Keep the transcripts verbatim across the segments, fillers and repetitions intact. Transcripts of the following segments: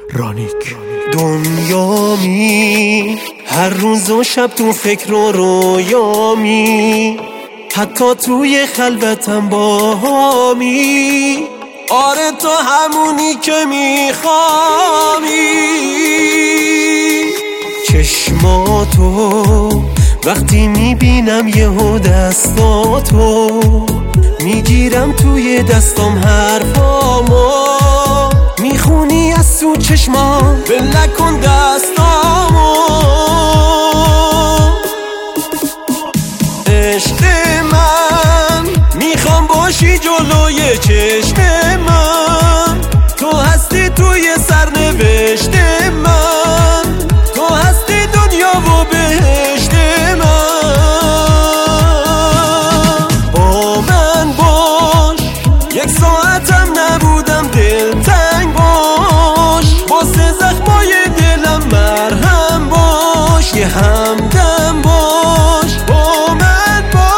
رانیک. دنیامی هر روز و شب تو فکر و رویامی، حتی توی خلوتم باهامی. آره تو همونی که میخوامی. چشماتو وقتی میبینم یهو دستاتو میگیرم توی دستام حرفامو، میخونی از تو چشمام بل نکن دستامو. عشق من میخوام باشی جلوی چشم من، تو هستی توی سرنوشت من، تو هستی دنیا و بهشت من. با من باش یک ساعتم نبودم دلتنگ باش، واسه زخمای دلم مرهم باش، یه همدم باش با من باش.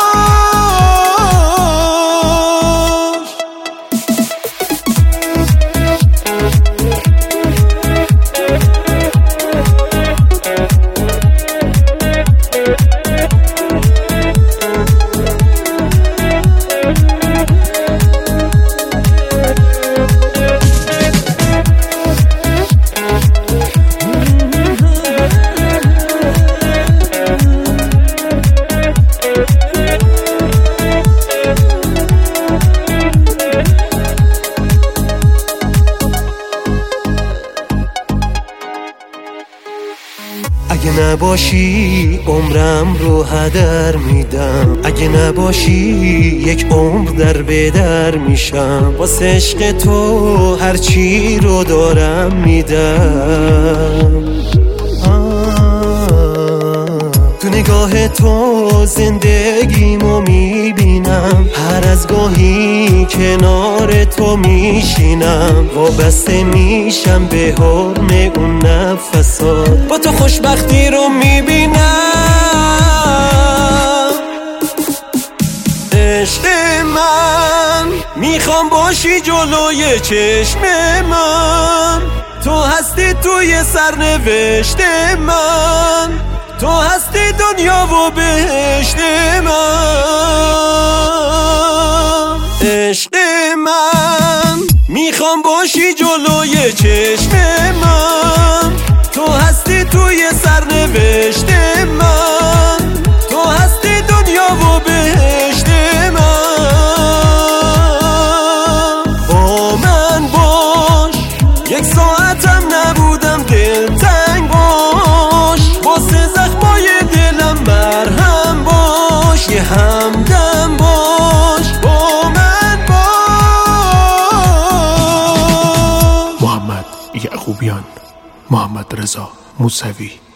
اگه نباشی عمرم رو هدر میدم، اگه نباشی یک عمر در بدر میشم، واسه عشق تو هرچی رو دارم میدم. تو نگاه تو زندگیمو میبینم، هر از گاهی کنار تو میشینم، وابسته میشم به حرم اون نفسات، با تو خوشبختی رو میبینم. عشق من میخوام باشی جلوی چشم من، تو هستی توی سرنوشت من، تو هستی دنیا و بهشت من. عشق من میخوام باشی جلوی چشم من، تو هستی توی سرنوشت من، تو هستی دنیا و بهشت من. با من باش یک ساعتم نبودم دلتنگ باش، واسه زخمای دلم مرهم باش، یه همدم باش با من باش. محمد یعقوبیان، محمد رضا موسوی.